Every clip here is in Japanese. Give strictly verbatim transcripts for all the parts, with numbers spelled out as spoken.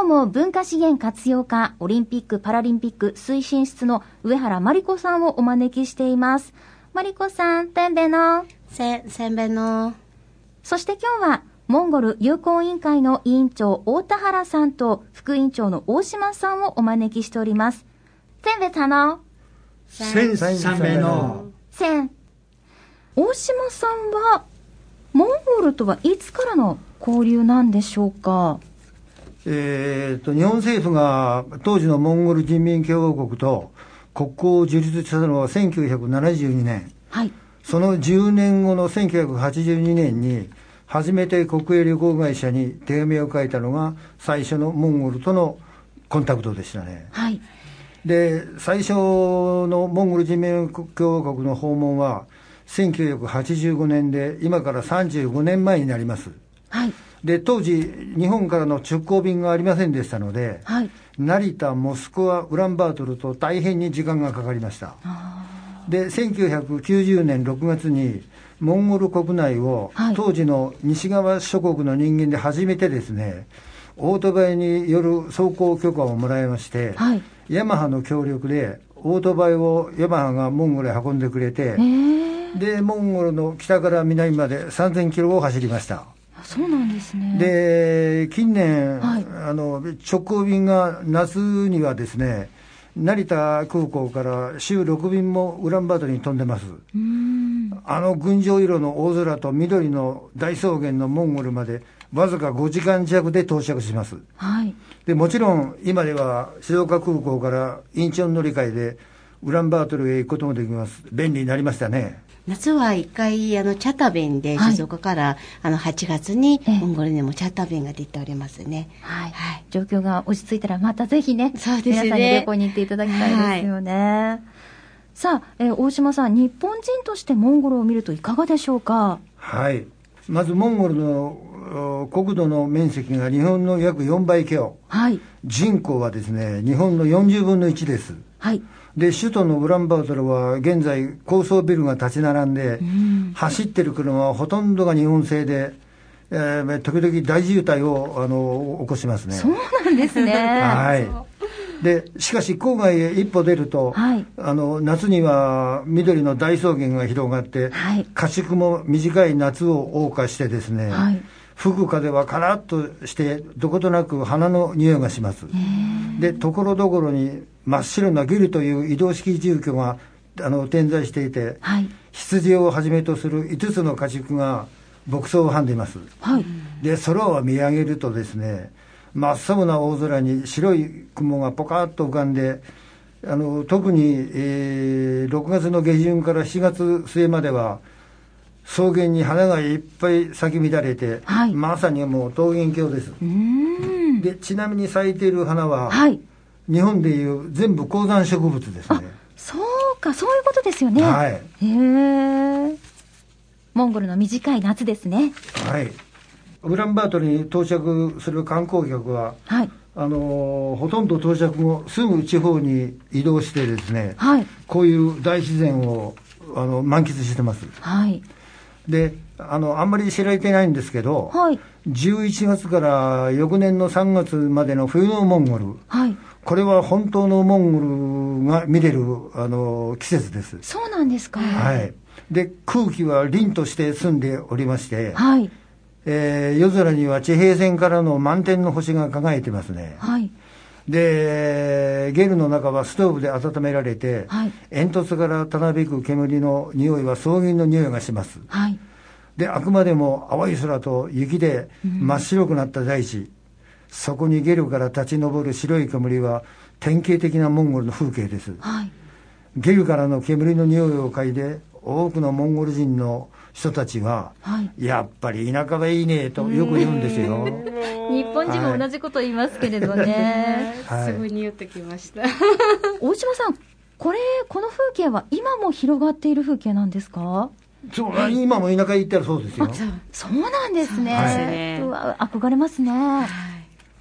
日も文化資源活用課オリンピック・パラリンピック推進室の上原真理子さんをお招きしています。真理子さん、てんべのせ、せんべの。 そして今日はモンゴル友好委員会の委員長大田原さんと副委員長の大島さんをお招きしております。てんべたのせん、せんべのせん。大島さんはモンゴルとはいつからの交流なんでしょうか。 えー、と日本政府が当時のモンゴル人民共和国と国交を樹立したのはせんきゅうひゃくななじゅうにねん、 はい、 そのじゅうねんごのせんきゅうひゃくはちじゅうにねんに初めて国営旅行会社に手紙を書いたのが最初のモンゴルとのコンタクトでしたね、 はい、 で最初のモンゴル人民共和国の訪問はせんきゅうひゃくはちじゅうごねんで今からさんじゅうごねんまえになります、 はい、で当時日本からの直行便がありませんでしたので、 はい、 成田、モスクワ、ウランバートルと大変に時間がかかりました。でせんきゅうひゃくきゅうじゅうねんろくがつにモンゴル国内を、はい、当時の西側諸国の人間で初めてですねオートバイによる走行許可をもらいまして、はい、ヤマハの協力でオートバイをヤマハがモンゴルへ運んでくれて、でモンゴルの北から南までさんぜんキロを走りました。 そうなんですね。 で近年、はい、あの直行便が夏にはですね成田空港から週ろくびんもウランバートルに飛んでます。うーん、あの群青色の大空と緑の大草原のモンゴルまでわずかごじかんじゃくで到着します、はい、でもちろん今では静岡空港からインチョン乗り換えでウランバートルへ行くこともできます。便利になりましたね。 夏は一回あのチャタ便で静岡から、はい、あのはちがつにモンゴルにもチャタ便が出ておりますね、 はいはい、状況が落ち着いたらまたぜひね、 そうですね、 皆さんに旅行に行っていただきたいですよね、はい、さあ、えー、大島さん、日本人としてモンゴルを見るといかがでしょうか。 はい、まずモンゴルの国土の面積が日本の約よんばい強、はい、人口はですね日本のよんじゅうぶんのいちです、はい、で首都のウランバートルは現在高層ビルが立ち並んで、うん、走ってる車はほとんどが日本製で、えー、時々大渋滞をあの起こしますね。 そうなんですねはい、でしかし郊外へ一歩出ると、はい、あの夏には緑の大草原が広がって、はい、家畜も短い夏を謳歌してですね、はい、吹く風はカラッとしてどことなく花の匂いがします。でところどころに真っ白なゲルという移動式住居があの点在していて、はい、羊をはじめとするいつつの家畜が牧草をはんでいます、はい、で空を見上げるとですね真っ青な大空に白い雲がポカッと浮かんで、あの特に、えー、ろくがつの下旬からしちがつ末までは草原に花がいっぱい咲き乱れて、はい、まさにもう桃源郷です。うーん、でちなみに咲いている花は、はい、日本でいう全部高山植物ですね。 そうか、そういうことですよね。はい、へえ。モンゴルの短い夏ですね。 はい、ウランバートルに到着する観光客は、はい、あのほとんど到着後すぐ地方に移動してですね、はい、こういう大自然をあの満喫してます。はい、で あのあんまり知られてないんですけど、はい、じゅういちがつから翌年のさんがつまでの冬のモンゴル、はい、これは本当のモンゴルが見れるあの季節です。 そうなんですか。 はい、で空気は凛として澄んでおりまして、はい、えー、夜空には地平線からの満天の星が輝いてますね。はい、でゲルの中はストーブで温められて、はい、煙突からたなびく煙の匂いは草原の匂いがします。はい、であくまでも青い空と雪で真っ白くなった大地、うん、そこにゲルから立ち上る白い煙は典型的なモンゴルの風景です。はい、ゲルからの煙の匂いを嗅いで多くのモンゴル人の人たちは、はい、やっぱり田舎はいいねとよく言うんですよ。 日本人も同じこと言いますけれどね、 はい、すぐに言ってきました。 大島さん、これこの風景は今も広がっている風景なんですか？ そう、はい、今も田舎へ行ったらそうですよ。 そう、そうなんですね、はい、うわ憧れますね。はい、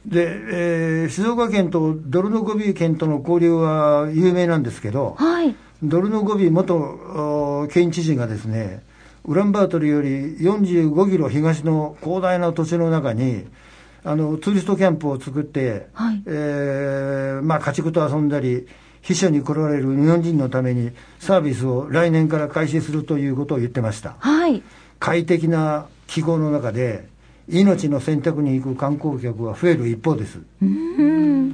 で、えー、静岡県とドルノゴビ県との交流は有名なんですけど、はい、ドルノゴビ元県知事がですねウランバートルよりよんじゅうごキロ東の広大な土地の中にあのツーリストキャンプを作って、はい、えーまあ、家畜と遊んだり避暑に来られる日本人のためにサービスを来年から開始するということを言ってました、はい、快適な気候の中で命の選択に行く観光客は増える一方です。うん、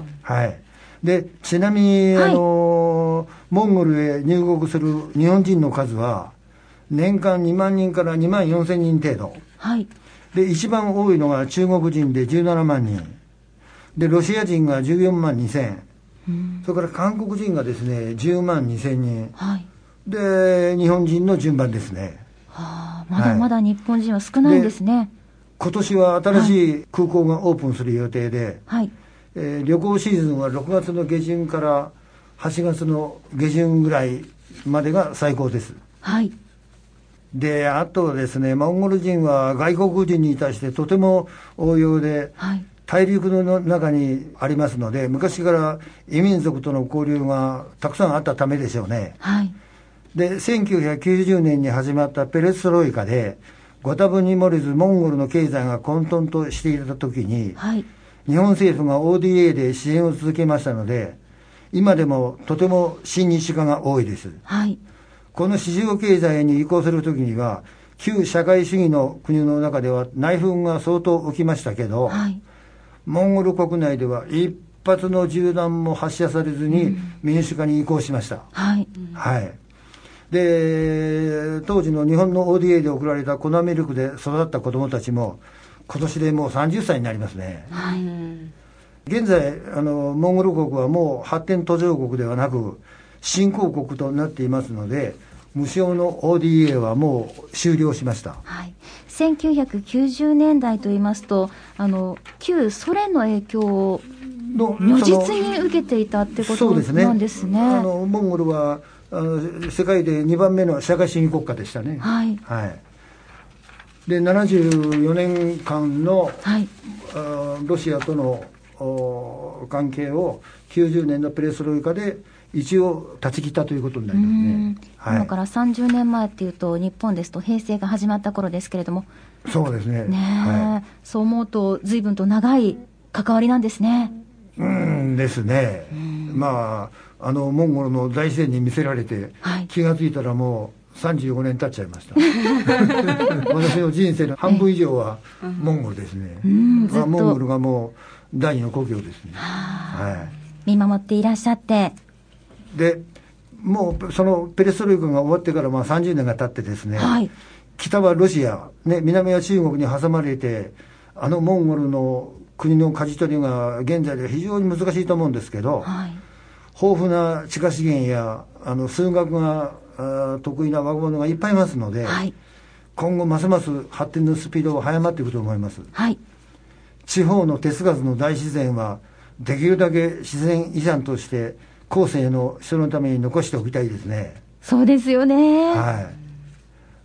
はい、でちなみに、はい、あのモンゴルへ入国する日本人の数は年間にまんにんからにまんよんせんにん程度、はい、で一番多いのが中国人でじゅうななまんにんでロシア人がじゅうよんまんにせん、うん、それから韓国人がですねじゅうまんにせんにん、はい、で日本人の順番ですね、 はあ、まだまだ日本人は少ないんですね、はい、 今年は新しい空港がオープンする予定で、はい、えー、旅行シーズンはろくがつの下旬からはちがつの下旬ぐらいまでが最高です、はい、であとですねモンゴル人は外国人に対してとても応用で、はい、大陸の中にありますので昔から異民族との交流がたくさんあったためでしょうね、はい、でせんきゅうひゃくきゅうじゅうねんに始まったペレストロイカでご多分に漏れずモンゴルの経済が混沌としていた時に、はい、日本政府が オーディーエー で支援を続けましたので今でもとても親日家が多いです、はい、この市場経済に移行するときには旧社会主義の国の中では内紛が相当起きましたけど、はい、モンゴル国内では一発の銃弾も発射されずに民主化に移行しました、うん、はい、はい、で当時の日本の オーディーエー で送られた粉ミルクで育った子どもたちも今年でもうさんじゅっさいになりますね、はい、現在あのモンゴル国はもう発展途上国ではなく新興国となっていますので無償の オーディーエー はもう終了しました、 はい、せんきゅうひゃくきゅうじゅうねんだいといいますとあの旧ソ連の影響を如実に受けていたってことなんですね。 あのモンゴルはあの世界でにばんめの社会主義国家でしたね、はいはい、でななじゅうよねんかんの、はい、ロシアとの関係をきゅうじゅうねんのペレストロイカで一応断ち切ったということになりますね、 はい、今からさんじゅうねんまえっていうと日本ですと平成が始まった頃ですけれどもそうですね、 ね、はい、そう思うと随分と長い関わりなんですね。 うんですね、まああのモンゴルの大自然に見せられて、はい、気がついたらもうさんじゅうごねん経っちゃいました私の人生の半分以上はモンゴルですね、うん、まあ、モンゴルがもう第二の故郷ですね、 はい、見守っていらっしゃってでもうそのペレストロイカが終わってからまあさんじゅうねんが経ってですね、はい、北はロシア、ね、南は中国に挟まれてあのモンゴルの国の舵取りが現在では非常に難しいと思うんですけど、はい、豊富な地下資源やあの数学が得意な若者がいっぱいいますので、はい、今後ますます発展のスピードが速まっていくと思います、はい、地方の手つかずの大自然はできるだけ自然遺産として後世の人のために残しておきたいですね。 そうですよね、 はい、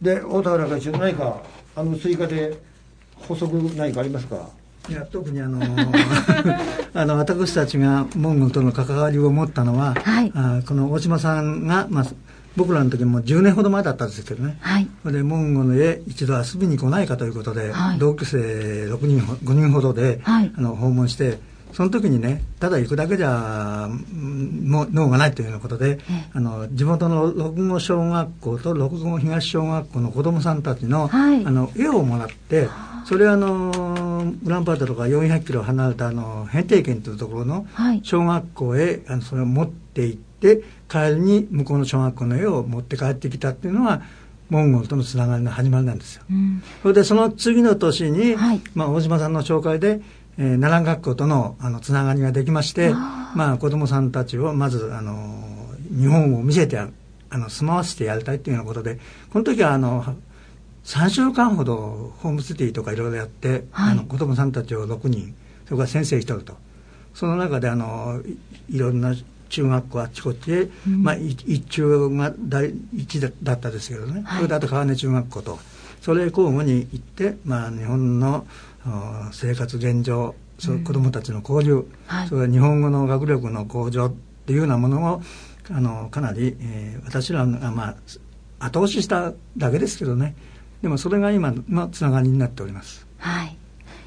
で大田原会長何かあの追加で補足何かありますか。 いや特にあのあの私たちがモンゴルとの関わりを持ったのは、はい、あこの大島さんが、まあ、僕らの時もじゅうねんほど前だったんですけどね、はい、それでモンゴルへ一度遊びに来ないかということで、はい、同級生ろくにんごにんほどで、はい、あの訪問してその時にねただ行くだけじゃもう脳がないというようなことで、あの地元の六郷小学校と六郷東小学校の子どもさんたちの、はい、あの絵をもらってそれはあのウランバートルからよんひゃくキロ離れたあのヘンテイ県というところの小学校へ、はい、あのそれを持って行って帰りに向こうの小学校の絵を持って帰ってきたっていうのはモンゴルとのつながりの始まりなんですよ、うん、それでその次の年に、はい、まあ、大島さんの紹介でえー、奈良学校と の, あのつながりができまして、あ、まあ、子どもさんたちをまずあの日本を見せてやるあの住まわせてやりたいというようなことでこの時はあのさんしゅうかんほどホームステイとかいろいろやって、はい、あの子どもさんたちをろくにんそれから先生ひとりとその中であの い, いろんな中学校あっちこっちへ、うん、まあ、一中が第一 だ, だったですけどね、はい、それであと川根中学校とそれ交互に行って、まあ、日本の生活現状、うん、子どもたちの交流、はい、それから日本語の学力の向上っていうようなものをあのかなり、えー、私らが、まあ、後押ししただけですけどねでもそれが今のつながりになっております、 はい、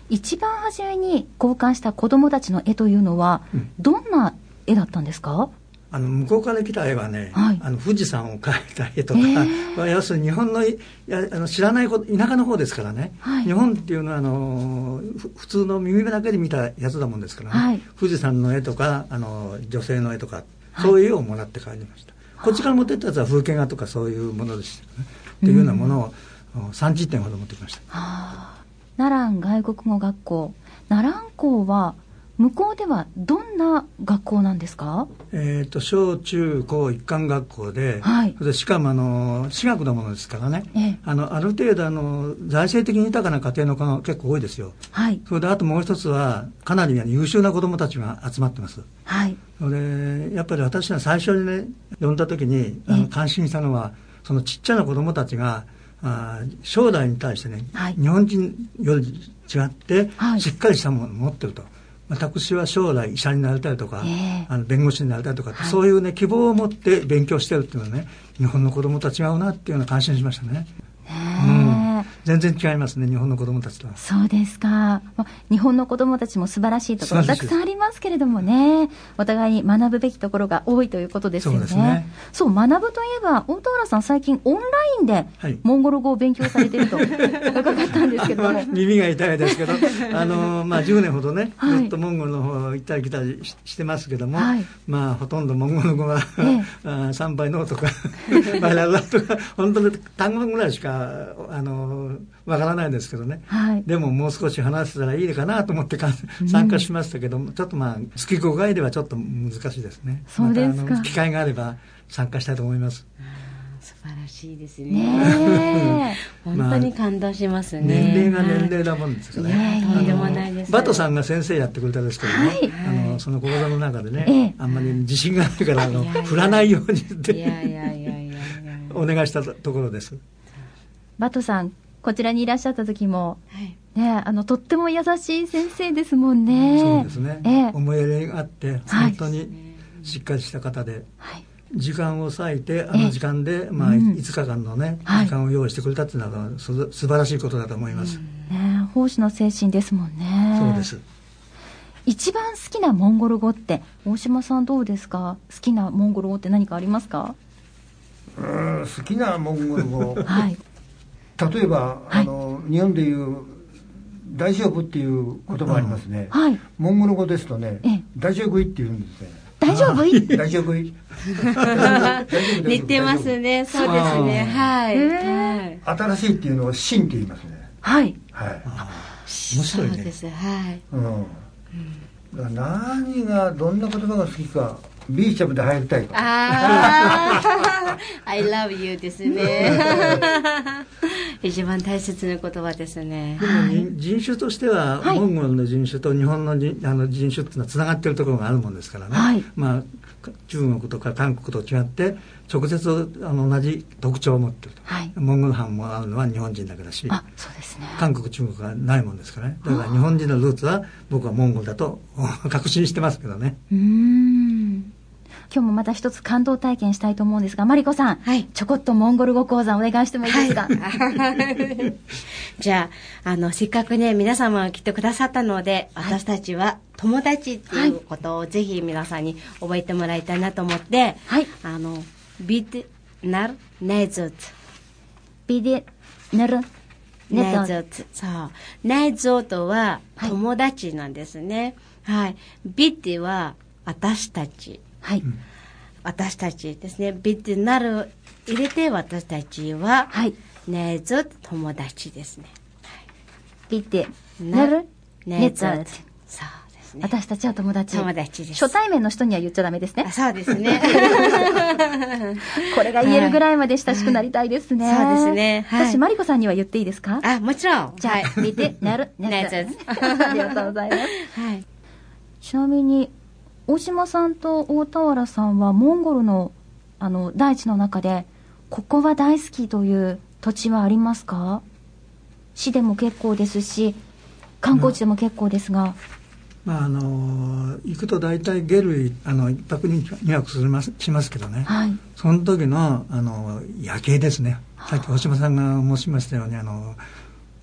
一番初めに交換した子どもたちの絵というのは、うん、どんな絵だったんですか？ あの向こうから来た絵はね、はい、あの富士山を描いた絵とか、えー、要するに日本の、いやあの知らないこと田舎の方ですからね、はい、日本っていうのはあの普通の耳だけで見たやつだもんですからね、はい、富士山の絵とかあの女性の絵とか、そういう絵をもらって帰りました、はい、こっちから持ってったやつは風景画とかそういうものでしたね、っていうようなものを、うん、さんじゅってんほど持ってきました。はあ、奈良外国語学校、奈良校は向こうではどんな学校なんですか？ えー、と小中高一貫学校で、はい、でしかもあの私学のものですからね、ええ、あのある程度あの財政的に豊かな家庭の子が結構多いですよ、はい、それであともう一つはかなり優秀な子どもたちが集まってます、はい、それでやっぱり私は最初にね呼んだ時にあの感心したのは、そのちっちゃな子どもたちがあ将来に対してね、はい、日本人より違ってしっかりしたものを持ってると、私は将来医者になりたいとか、えー、あの弁護士になりたいとか、はい、そういうね希望を持って勉強してるっていうのはね、日本の子供とは違うなっていうのを感心しましたね。うん、全然違いますね、日本の子供たちとは。 そうですか。日本の子供たちも素晴らしいところたくさんありますけれどもね、お互いに学ぶべきところが多いということですよね。そうですね。そう、学ぶといえば大田原さん最近オンラインでモンゴル語を勉強されていると伺ったんですけども、 耳が痛いですけどあの、まあ、じゅうねんほどね、はい、ずっとモンゴルの方行ったり来たり し, してますけども、はい、まあほとんどモンゴル語は、ええ、さんばいのとかバイラルとか本当に単語ぐらいしかあのわからないですけどね、はい、でももう少し話せたらいいかなと思って参加しましたけども、うん、ちょっとまあ月ごかいではちょっと難しいですね。 そうですか。 またあの機会があれば参加したいと思います。 素晴らしいですね。ね本当に感動しますね。まあ、 年齢が年齢だもんですからね。 とんでもないです。 バトさんが先生やってくれたんですけどね、はい、あのその講座の中でね、ええ、あんまり自信がないからあの振らないようにっていやいやいやいやお願いしたところです。 バトさんこちらにいらっしゃった時も、はいね、あのとっても優しい先生ですもんね。 そうですね、ええ、思いやりがあって本当にしっかりした方で、はい、時間を割いてあの時間で、まあ、いつかかんのね、うん、時間を用意してくれたっていうのは素晴らしいことだと思います、 うんね、奉仕の精神ですもんね。 そうです。 一番好きなモンゴル語って大島さんどうですか？好きなモンゴル語って何かありますか？ うーん好きなモンゴル語、はい、例えば、はい、あの日本でいう大丈夫っていう言葉ありますね、はい、モンゴル語ですとね、大丈夫いって言うんですね。 大丈夫い大丈夫い似てますね。そうですね、はい、はい、 新しいっていうのを新って言いますね。 はい、 はい、 面白いね。 そうです、はい、 うん、何がどんな言葉が好きかビーチャブで入りたいか。 ああI love you ですね一番大切な言葉ですね。 でも、はい、人種としては、はい、モンゴルの人種と日本の 人, あの人種っていうのはつながっているところがあるもんですからね、はい、まあ、中国とか韓国と違って直接あの同じ特徴を持っていると、はい、モンゴル班もあるのは日本人だけだし、 あ、そうですね、 韓国中国がないもんですからね。だから日本人のルーツは僕はモンゴルだと確信してますけどね。 うーん、今日もまた一つ感動体験したいと思うんですが、マリコさん、はい、ちょこっとモンゴル語講座お願いしてもいいですか？はい、 じゃあ、あのせっかくね皆様が来てくださったので、私たちは友達っていうことをぜひ皆さんに覚えてもらいたいなと思って、はい、あのビデナルネズツビデナルネズツ、そうネズとは友達なんですね。はい、ビデは私たち、はい、私たちですね。ビデナル入れて私たちは、はい、ネズ友達ですね。はい、 ビデナルネズ、そうですね。 私たちは友達。 友達です。 初対面の人には言っちゃダメですね。 あ、そうですね。 これが言えるぐらいまで親しくなりたいですね。 はい、そうですね。 はい、私マリコさんには言っていいですか？ あ、もちろん。 じゃあ、はい、ビデナルネズ。ありがとうございます。はい。ちなみに大島さんと大田原さんはモンゴルのあの大地の中でここは大好きという土地はありますか？市でも結構ですし観光地でも結構ですが、 まあ、あの行くと大体ゲルあの一泊にはくしますしますけどね、はい、その時のあの夜景ですね。さっき大島さんが申しましたようにあの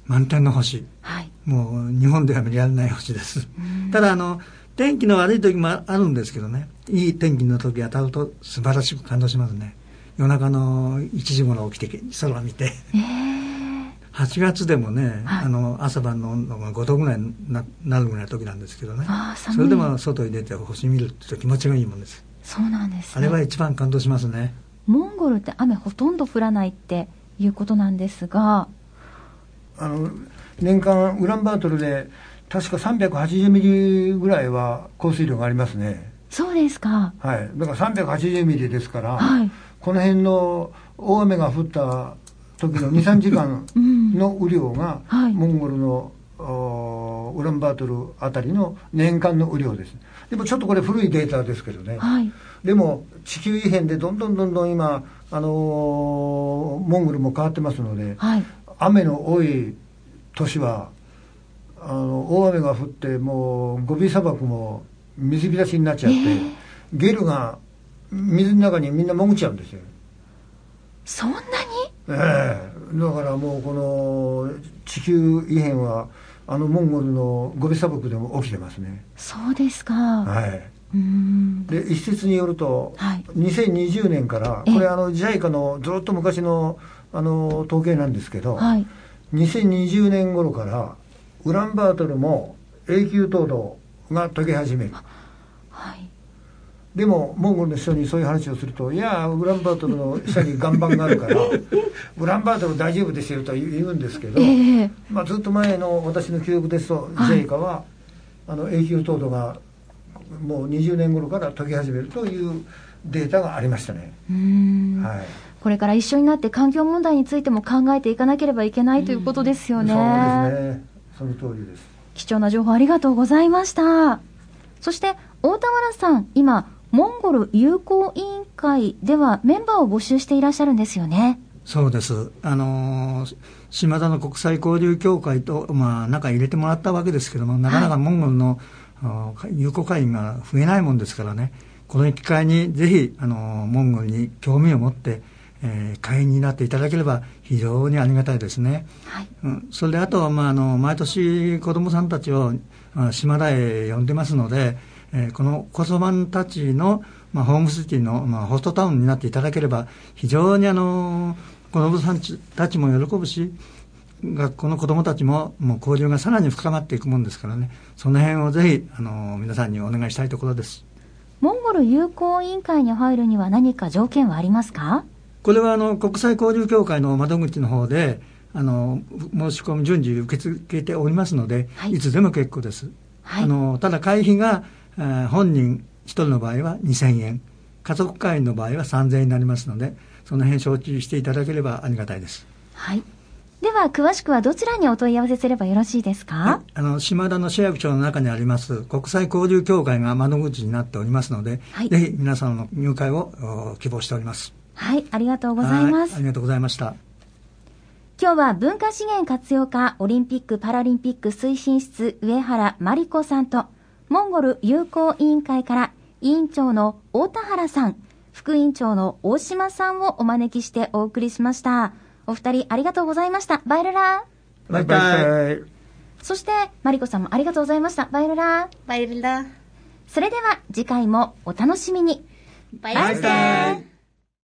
満天の星、はい、もう日本では見られない星です。ただあの天気の悪い時もあるんですけどね、いい天気の時当たると素晴らしく感動しますね。夜中のいちじ頃起きて空を見て、えー、はちがつでもね、はい、あの朝晩の温度がごどぐらいに な, なるぐらいの時なんですけどね、あそれでも外に出て星見ると気持ちがいいもんです。 そうなんです、 ね、あれは一番感動しますね。 モンゴルって雨ほとんど降らないっていうことなんですが、 あの年間ウランバートルで確かさんびゃくはちじゅうミリぐらいは降水量がありますね。 そうですか。 はい、だからさんびゃくはちじゅうミリですから、はい、この辺の大雨が降った時の にさんじかんの雨量が、うんはい、モンゴルのウランバートルあたりの年間の雨量です。でもちょっとこれ古いデータですけどね、はい、でも地球異変でどんどんどんどん今、あのー、モンゴルも変わってますので、はい、雨の多い年はあの大雨が降ってもうゴビ砂漠も水浸しになっちゃって、えー、ゲルが水の中にみんな潜っちゃうんですよ。 そんなに？ ええー、だからもうこの地球異変はあのモンゴルのゴビ砂漠でも起きてますね。 そうですか。 はい。うーんで一説によると、はい、にせんにじゅうねんからこれあの ジャイカ のずっと昔のあの統計なんですけど、はい、にせんにじゅうねん頃からウランバートルも永久凍土が溶け始める。はい。でもモンゴルの人にそういう話をすると、いやウランバートルの下に岩盤があるからウランバートル大丈夫ですよと言うんですけど、えーまあ、ずっと前の私の記憶ですと、はい、ジェイカはあの永久凍土がもうにじゅうねん頃から溶け始めるというデータがありましたね。うーん、はい、これから一緒になって環境問題についても考えていかなければいけないということですよね。 そうですね、その通りです。 貴重な情報ありがとうございました。そして大田原さん、今モンゴル友好委員会ではメンバーを募集していらっしゃるんですよね。 そうです。あのー、島田の国際交流協会と、まあ、中入れてもらったわけですけども、なかなかモンゴルの、はい、友好会員が増えないもんですからね、この機会にぜひ、あのー、モンゴルに興味を持って、えー、会員になっていただければ非常にありがたいですね。はい、うん、それであとは、まあ、あの毎年子どもさんたちを、まあ、島田へ呼んでますので、えー、この子供さんたちの、まあ、ホームシティの、まあ、ホストタウンになっていただければ非常にあの子供さんたちも喜ぶし、学校の子供たちももう交流がさらに深まっていくもんですからね、その辺をぜひあの皆さんにお願いしたいところです。 モンゴル友好委員会に入るには何か条件はありますか？ これはあの国際交流協会の窓口の方であの申し込み順次受け付けておりますので、はい、いつでも結構です。はい、あのただ会費が本人一人の場合はにせんえん、家族会員の場合はさんぜんえんになりますので、その辺承知していただければありがたいです。 はい。では詳しくはどちらにお問い合わせすればよろしいですか？はい、 あの島田の市役所の中にあります国際交流協会が窓口になっておりますので、はい、ぜひ皆さんの入会を希望しております。 はい、ありがとうございます。 ありがとうございました。 今日は文化資源活用課オリンピック・パラリンピック推進室上原真理子さんとモンゴル友好委員会から委員長の大田原さん、副委員長の大島さんをお招きしてお送りしました。お二人ありがとうございました。バイルラー。 バイバイ。 そしてマリコさんもありがとうございました。バイルラー。 バイルラー。 それでは次回もお楽しみに。 バイバイ。